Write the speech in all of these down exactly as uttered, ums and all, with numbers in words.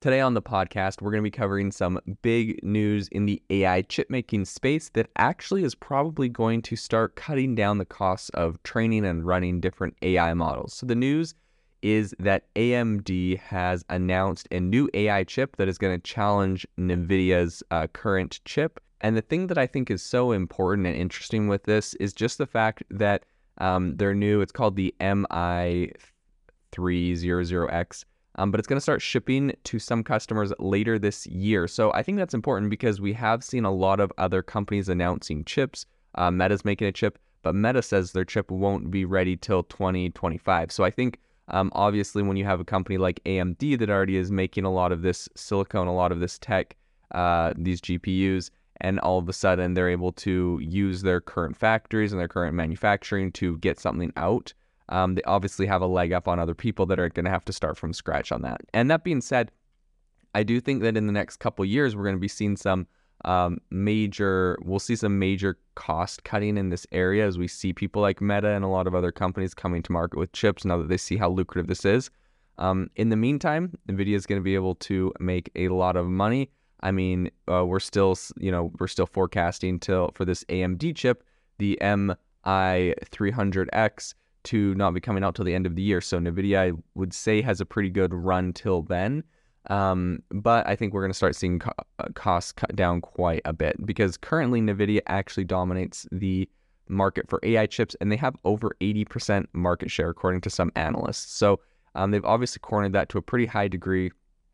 Today on the podcast, we're going to be covering some big news in the A I chip making space that actually is probably going to start cutting down the costs of training and running different A I models. So the news is that A M D has announced a new A I chip that is going to challenge NVIDIA's uh, current chip. And the thing that I think is so important and interesting with this is just the fact that um, they're new. It's called the M I three hundred X. Um, but it's going to start shipping to some customers later this year. So I think that's important because we have seen a lot of other companies announcing chips. Uh, Meta's making a chip, but Meta says their chip won't be ready till twenty twenty-five. So I think um, obviously when you have a company like A M D that already is making a lot of this silicone, a lot of this tech, uh, these G P Us, and all of a sudden they're able to use their current factories and their current manufacturing to get something out. Um, they obviously have a leg up on other people that are going to have to start from scratch on that. And that being said, I do think that in the next couple of years, we're going to be seeing some um, major, we'll see some major cost cutting in this area as we see people like Meta and a lot of other companies coming to market with chips now that they see how lucrative this is. Um, in the meantime, NVIDIA is going to be able to make a lot of money. I mean, uh, we're still, you know, we're still forecasting till for this A M D chip, the M I three hundred X, to not be coming out till the end of the year. So NVIDIA, I would say, has a pretty good run till then. Um, but I think we're going to start seeing co costs cut down quite a bit because currently NVIDIA actually dominates the market for A I chips, and they have over eighty percent market share according to some analysts. So um, they've obviously cornered that to a pretty high degree.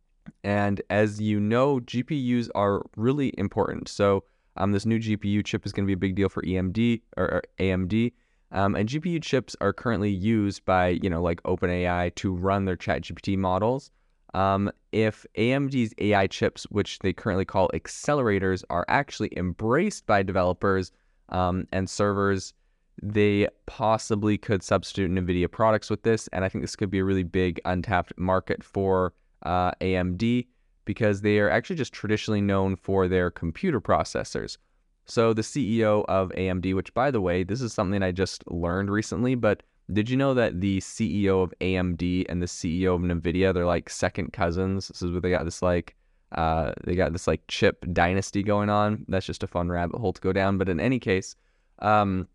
And as you know, G P Us are really important. So um, this new G P U chip is going to be a big deal for E M D or, or A M D. Um, and G P U chips are currently used by, you know, like OpenAI to run their ChatGPT models. Um, if A M D's A I chips, which they currently call accelerators, are actually embraced by developers um, and servers, they possibly could substitute NVIDIA products with this. And I think this could be a really big untapped market for uh, A M D because they are actually just traditionally known for their computer processors. So the C E O of A M D, which by the way, this is something I just learned recently, but did you know that the C E O of A M D and the C E O of NVIDIA, they're like second cousins? This is where they got this like, uh, they got this like chip dynasty going on. That's just a fun rabbit hole to go down. But in any case, um,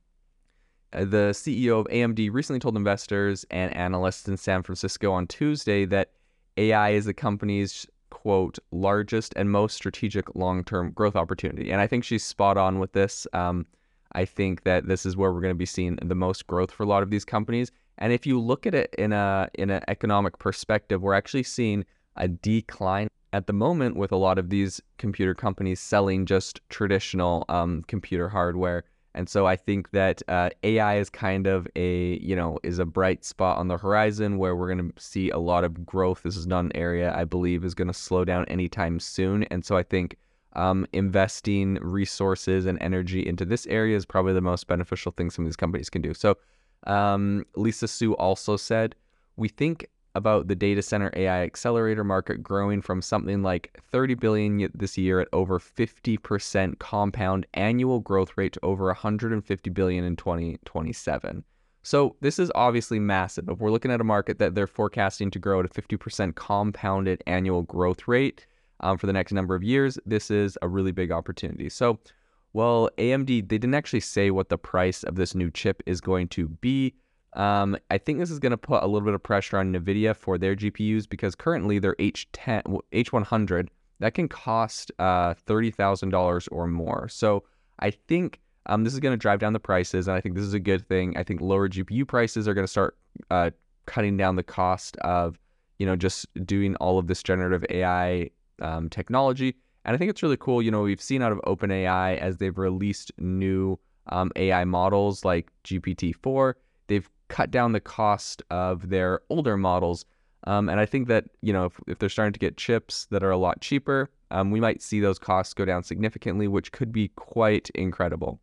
the C E O of A M D recently told investors and analysts in San Francisco on Tuesday that A I is the company's, quote, largest and most strategic long-term growth opportunity. And I think she's spot on with this. Um, I think that this is where we're going to be seeing the most growth for a lot of these companies. And if you look at it in a in an economic perspective, we're actually seeing a decline at the moment with a lot of these computer companies selling just traditional um, computer hardware. And so I think that uh, A I is kind of a, you know, is a bright spot on the horizon where we're going to see a lot of growth. This is not an area I believe is going to slow down anytime soon. And so I think um, investing resources and energy into this area is probably the most beneficial thing some of these companies can do. So um, Lisa Su also said, we think about the data center A I accelerator market growing from something like thirty billion dollars this year at over fifty percent compound annual growth rate to over one hundred fifty billion dollars in twenty twenty-seven. So this is obviously massive. If we're looking at a market that they're forecasting to grow at a fifty percent compounded annual growth rate um, for the next number of years, this is a really big opportunity. So, well, A M D, they didn't actually say what the price of this new chip is going to be. Um, I think this is going to put a little bit of pressure on NVIDIA for their G P Us because currently their H ten, H one hundred, that can cost uh, thirty thousand dollars or more. So I think um, this is going to drive down the prices, and I think this is a good thing. I think lower G P U prices are going to start uh, cutting down the cost of, you know, just doing all of this generative A I um, technology. And I think it's really cool. You know, we've seen out of OpenAI as they've released new um, A I models like G P T four, they've cut down the cost of their older models. Um, and I think that, you know, if, if they're starting to get chips that are a lot cheaper, um, we might see those costs go down significantly, which could be quite incredible.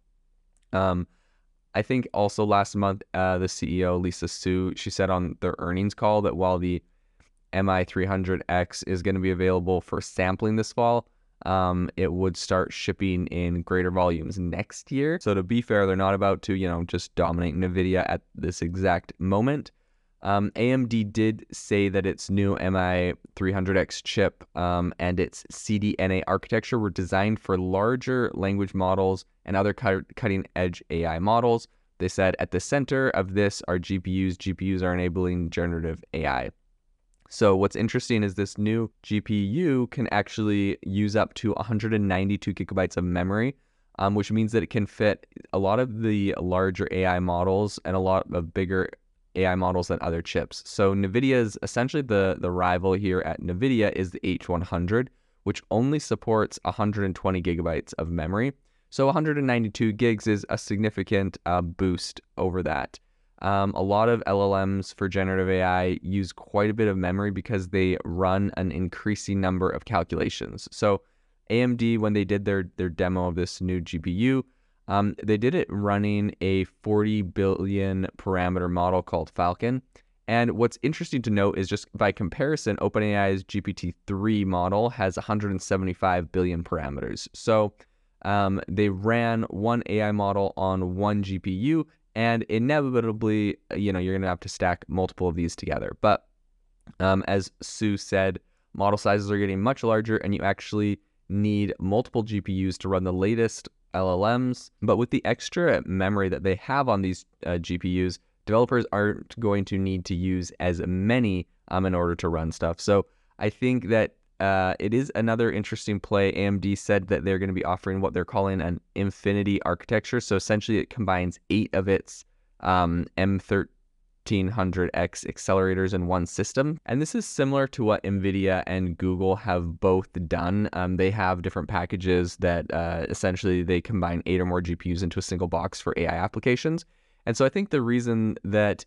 Um, I think also last month, uh, the C E O, Lisa Su, she said on their earnings call that while the M I three hundred X is going to be available for sampling this fall, um, it would start shipping in greater volumes next year. So to be fair, they're not about to, you know, just dominate NVIDIA at this exact moment. Um, A M D did say that its new M I three hundred X chip um, and its C D N A architecture were designed for larger language models and other cut- cutting-edge A I models. They said at the center of this are G P Us. G P Us are enabling generative A I. So what's interesting is this new G P U can actually use up to one hundred ninety-two gigabytes of memory, um, which means that it can fit a lot of the larger A I models and a lot of bigger A I models than other chips. So NVIDIA is essentially the, the rival here at NVIDIA is the H one hundred, which only supports one hundred twenty gigabytes of memory. So one hundred ninety-two gigs is a significant uh, boost over that. Um, a lot of L L Ms for generative A I use quite a bit of memory because they run an increasing number of calculations. So A M D, when they did their, their demo of this new G P U, um, they did it running a forty billion parameter model called Falcon. And what's interesting to note is just by comparison, OpenAI's G P T three model has one hundred seventy-five billion parameters. So um, they ran one A I model on one G P U, and inevitably, you know, you're going to have to stack multiple of these together. But um, as Sue said, model sizes are getting much larger, and you actually need multiple G P Us to run the latest L L Ms. But with the extra memory that they have on these uh, G P Us, developers aren't going to need to use as many um, in order to run stuff. So I think that uh, it is another interesting play. A M D said that they're going to be offering what they're calling an infinity architecture. So essentially it combines eight of its um, M thirteen hundred X accelerators in one system. And this is similar to what NVIDIA and Google have both done. Um, they have different packages that uh, essentially they combine eight or more G P Us into a single box for A I applications. And so I think the reason that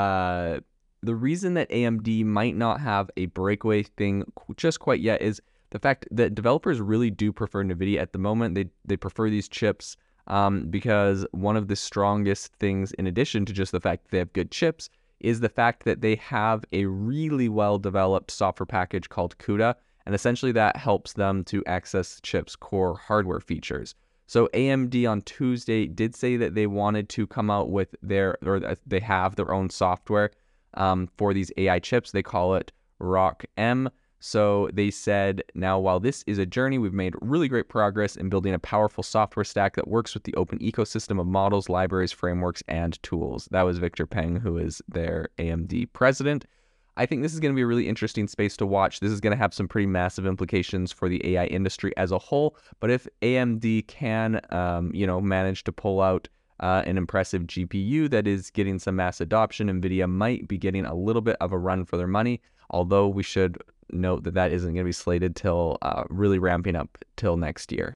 uh, the reason that A M D might not have a breakaway thing just quite yet is the fact that developers really do prefer NVIDIA at the moment. They they prefer these chips um, because one of the strongest things, in addition to just the fact that they have good chips, is the fact that they have a really well-developed software package called CUDA, and essentially that helps them to access the chip's core hardware features. So A M D on Tuesday did say that they wanted to come out with their, or they have their own software um, for these A I chips. They call it ROC M. So they said, now while this is a journey, we've made really great progress in building a powerful software stack that works with the open ecosystem of models, libraries, frameworks, and tools. That was Victor Peng, who is their A M D president. I think this is going to be a really interesting space to watch. This is going to have some pretty massive implications for the A I industry as a whole. But if A M D can, um, you know, manage to pull out uh, an impressive G P U that is getting some mass adoption, NVIDIA might be getting a little bit of a run for their money. Although we should note that that isn't going to be slated till uh, really ramping up till next year.